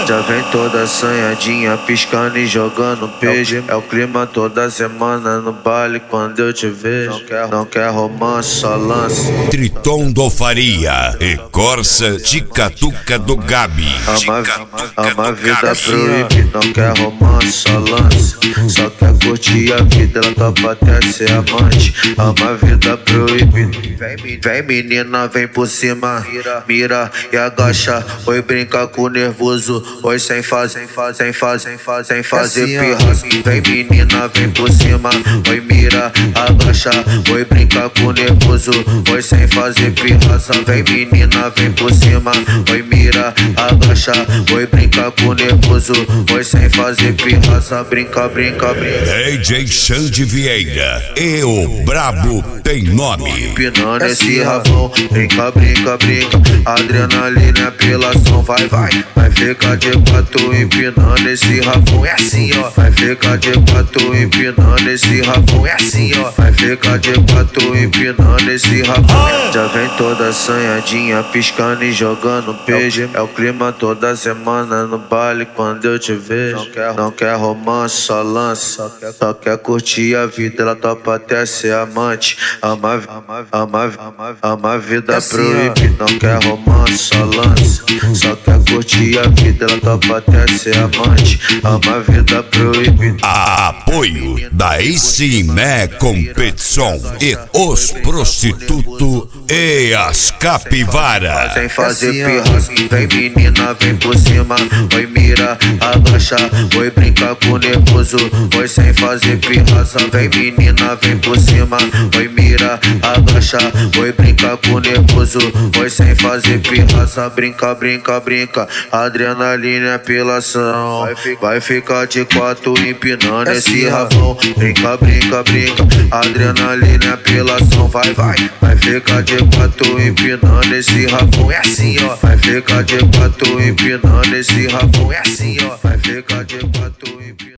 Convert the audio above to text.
Já vem toda assanhadinha, piscando e jogando peixe. É o clima toda semana no baile quando eu te vejo. Não quer romance, só lance. Triton do Faria e Corsa Ticatuca do Gabi. Ama a vida proíbe, não quer romance, só lance. Só quer curtir a vida, ela topa até ser amante. Ama a vida proíbe. Vem menina, vem por cima, mira e agacha. Oi, brinca com nervoso, oi sem fazer pirraça. Vem menina, vem por cima, oi mira, agacha. Oi, brinca com nervoso, oi sem fazer pirraça. Vem menina, vem por cima, oi mira, agacha. Oi, brinca com nervoso, oi sem fazer pirraça. Brinca, brinca, brinca. DJ Xande Vieira e o Brabo tem nome. Empinando esse rabão, brinca, brinca, brinca. Adrenalina, apelação, vai, vai. Vai ficar de quatro empinando esse rabão, é assim, ó. Vai ficar de quatro empinando esse rabão, é assim, ó. Vai ficar de quatro empinando esse rabão. Já vem toda assanhadinha, piscando e jogando peixe. É o clima toda semana no baile quando eu te vejo. Não quer romance, só lance. Só quer curtir a vida, ela topa até ser amante. Ama a vida proíbe, não quer romance, só lance. Só quer curtir a vida, ela topa até ser amante. Ama a vida proíbe. Apoio da Icimé Competição e os prostitutos e as capivaras. Sem fazer pirraça, vem menina, vem por cima. Oi mira, agacha. Oi brinca com nervoso, oi sem fazer pirraça. Vem menina, vem por cima. Oi mira, agacha. Oi brinca com nervoso, oi sem fazer pirraça. Brinca, brinca, brinca. Adrenalina, apelação. Vai ficar de quatro empinando esse rabão. Brinca, brinca, brinca. Adrenalina, apelação. Vai, vai. Vai ficar de quatro empinando esse rabão, é assim, ó. Vai ficar de quatro empinando esse rabão, é assim, ó. Vai ficar de quatro empinando.